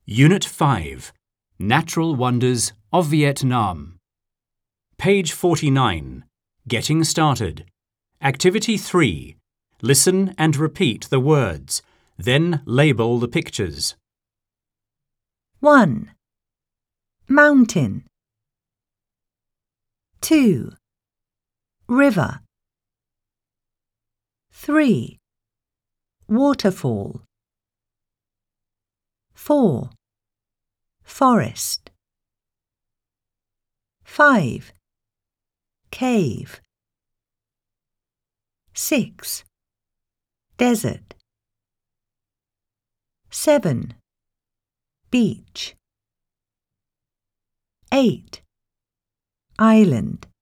Unit 5, Natural Wonders of Vietnam. Page 49, Getting Started. Activity 3, Listen and repeat the words, then label the pictures. 1. Mountain. 2. River. 3. Waterfall. 4. Forest. 5. Cave. 6. Desert. 7. Beach. 8. Island.